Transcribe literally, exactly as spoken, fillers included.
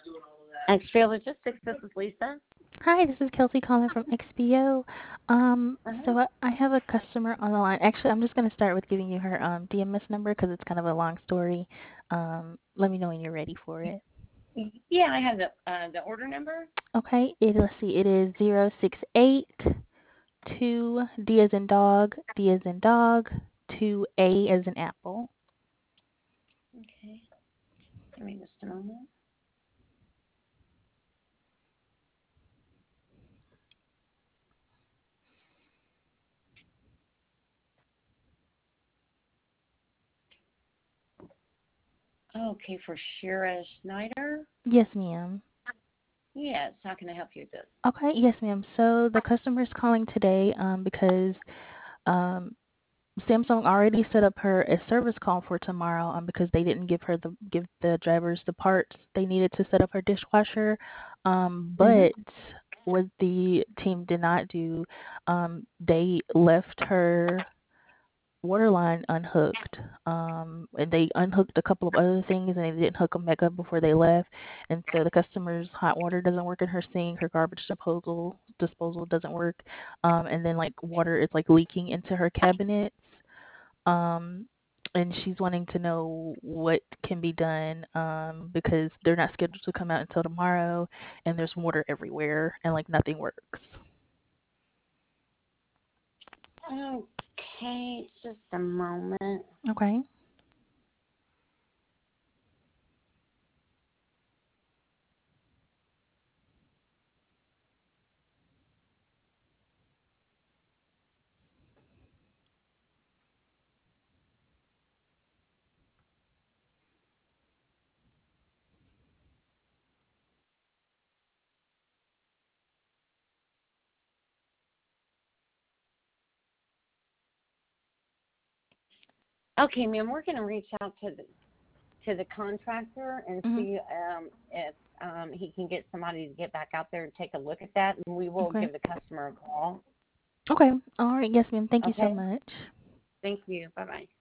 X P O Logistics, this is Lisa. Hi, this is Kelsey calling from X P O. Um, Uh-huh. so I, I have a customer on the line. Actually, I'm just going to start with giving you her um, D M S number because it's kind of a long story. Um, let me know when you're ready for it. Yeah, I have the uh, the order number. Okay, it, let's see, it is zero six eight two D as in dog, D as in dog, two A as in apple. Okay, give me just a moment. Okay, for Shira Schneider. Yes, ma'am. Yes, how can I help you with this? Okay, yes, ma'am. So the customer is calling today um, because um, Samsung already set up her a service call for tomorrow um, because they didn't give her the give the drivers the parts they needed to set up her dishwasher. Um, Mm-hmm. but what the team did not do, um, they left her water line unhooked. Um, and they unhooked a couple of other things and they didn't hook them back up before they left. And so the customer's hot water doesn't work in her sink. Her garbage disposal disposal doesn't work. Um, and then like water is like leaking into her cabinets. Um, and she's wanting to know what can be done um, because they're not scheduled to come out until tomorrow, and there's water everywhere, and like nothing works. Okay, just a moment. Okay. Okay, ma'am, we're going to reach out to the to the contractor and Mhm. see um, if um, he can get somebody to get back out there and take a look at that, and we will Okay. give the customer a call. Okay. All right. Yes, ma'am. Thank you so Okay? much. Thank you. Bye bye.